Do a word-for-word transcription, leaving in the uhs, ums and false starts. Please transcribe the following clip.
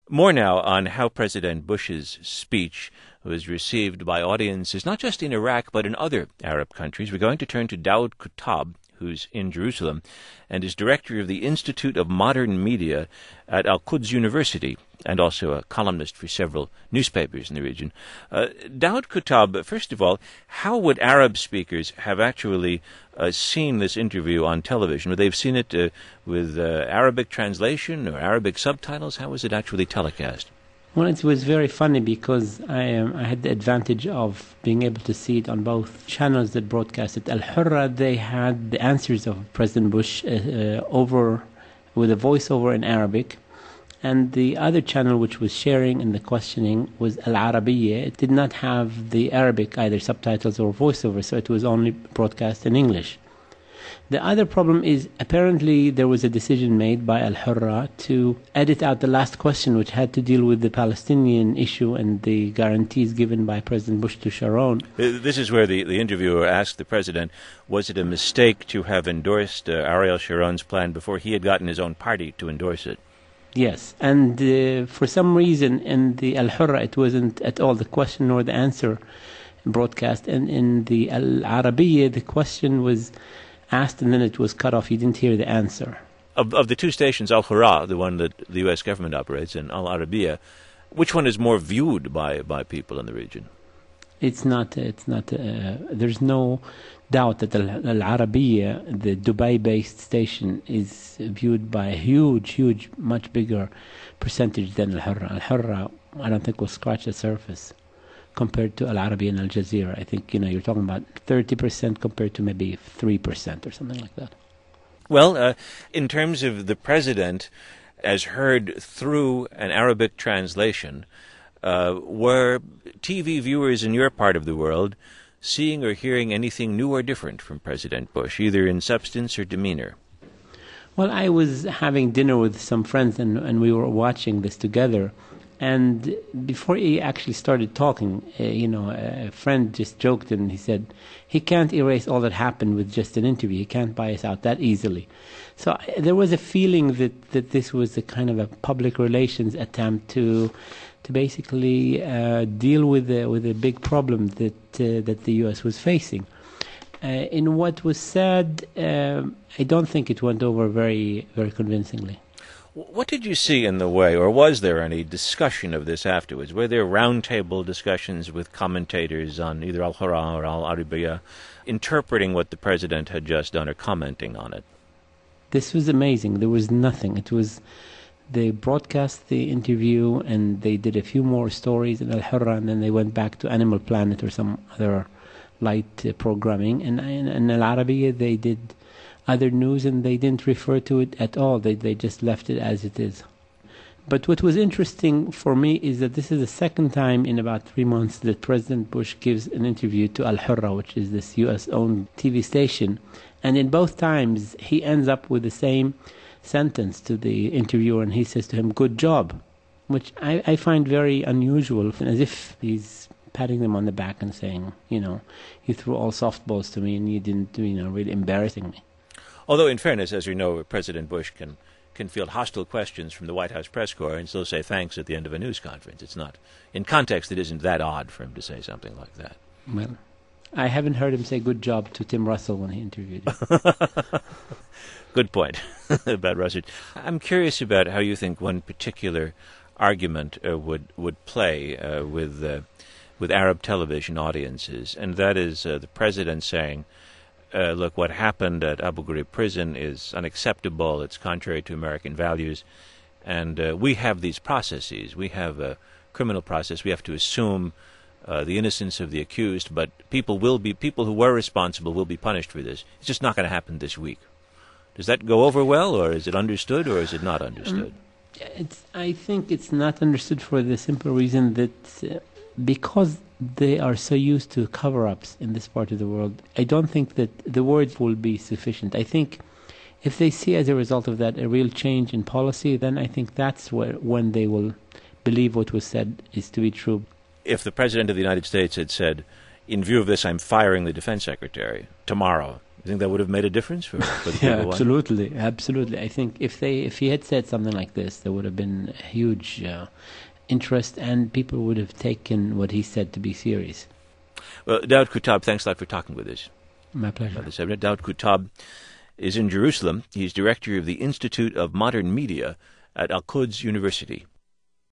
More now on how President Bush's speech was received by audiences, not just in Iraq, but in other Arab countries. We're going to turn to Daoud Kuttab, who's in Jerusalem, and is director of the Institute of Modern Media at Al-Quds University, and also a columnist for several newspapers in the region. Uh, Daoud Kuttab, first of all, how would Arab speakers have actually uh, seen this interview on television? Would they have seen it uh, with uh, Arabic translation or Arabic subtitles? How was it actually telecast? Well, it was very funny because I um, I had the advantage of being able to see it on both channels that broadcasted. Al-Hurra, they had the answers of President Bush uh, uh, over with a voiceover in Arabic. And the other channel which was sharing in the questioning was Al-Arabiya. It did not have the Arabic, either subtitles or voiceover, so it was only broadcast in English. The other problem is apparently there was a decision made by Al-Hurra to edit out the last question, which had to deal with the Palestinian issue and the guarantees given by President Bush to Sharon. This is where the, the interviewer asked the president, was it a mistake to have endorsed uh, Ariel Sharon's plan before he had gotten his own party to endorse it? Yes, and uh, for some reason in the Al-Hurra it wasn't at all the question nor the answer broadcast, and in the Al-Arabiya the question was asked and then it was cut off. You didn't hear the answer. Of, of the two stations, Al-Hurra, the one that the U S government operates, and Al-Arabiya, which one is more viewed by, by people in the region? It's not, it's not, uh, there's no doubt that Al-Arabiya, the Dubai-based station, is viewed by a huge, huge, much bigger percentage than Al-Hurra. Al-Hurra, I don't think will scratch the surface compared to Al-Arabiya and Al Jazeera. I think, you know, you're talking about thirty percent compared to maybe three percent or something like that. Well, uh, in terms of the president, as heard through an Arabic translation, uh, were T V viewers in your part of the world seeing or hearing anything new or different from President Bush, either in substance or demeanor? Well, I was having dinner with some friends, and, and we were watching this together. And before he actually started talking, uh, you know, a friend just joked and he said, he can't erase all that happened with just an interview. He can't buy us out that easily. So uh, there was a feeling that, that this was a kind of a public relations attempt to to basically uh, deal with a, with a big problem that uh, that the U S was facing. Uh, in what was said, um, I don't think it went over very, very convincingly. What did you see in the way, or was there any discussion of this afterwards? Were there roundtable discussions with commentators on either Al-Hurra or Al-Arabiya interpreting what the president had just done or commenting on it? This was amazing. There was nothing. It was, they broadcast the interview and they did a few more stories in Al-Hurra, and then they went back to Animal Planet or some other light uh, programming. And in, in Al-Arabiya they did other news, and they didn't refer to it at all. They they just left it as it is. But what was interesting for me is that this is the second time in about three months that President Bush gives an interview to Al-Hurra, which is this U S-owned T V station. And in both times, he ends up with the same sentence to the interviewer, and he says to him, "Good job," which I, I find very unusual, as if he's patting them on the back and saying, you know, you threw all softballs to me and you didn't, you know, really embarrassing me. Although, in fairness, as you know, President Bush can, can field hostile questions from the White House press corps and still say thanks at the end of a news conference. It's not, in context, it isn't that odd for him to say something like that. Well, I haven't heard him say good job to Tim Russell when he interviewed him. Good point about Russell. I'm curious about how you think one particular argument uh, would would play uh, with uh, with Arab television audiences, and that is uh, the president saying, Uh, look, what happened at Abu Ghraib prison is unacceptable. It's contrary to American values. And uh, we have these processes. We have a criminal process. We have to assume uh, the innocence of the accused, but people will be, people who were responsible will be punished for this. It's just not going to happen this week. Does that go over well, or is it understood, or is it not understood? Um, it's, I think it's not understood for the simple reason that uh, because they are so used to cover-ups in this part of the world, I don't think that the words will be sufficient. I think if they see as a result of that a real change in policy, then I think that's where, when they will believe what was said is to be true. If the President of the United States had said, in view of this, I'm firing the defense secretary tomorrow, You think that would have made a difference for, for the people Yeah, watching? absolutely, absolutely. I think if they if he had said something like this, there would have been a huge uh, interest, and people would have taken what he said to be serious. Well, Daoud Kuttab, thanks a lot for talking with us My pleasure. about the subject. Daoud Kuttab is in Jerusalem. He's director of the Institute of Modern Media at Al-Quds University.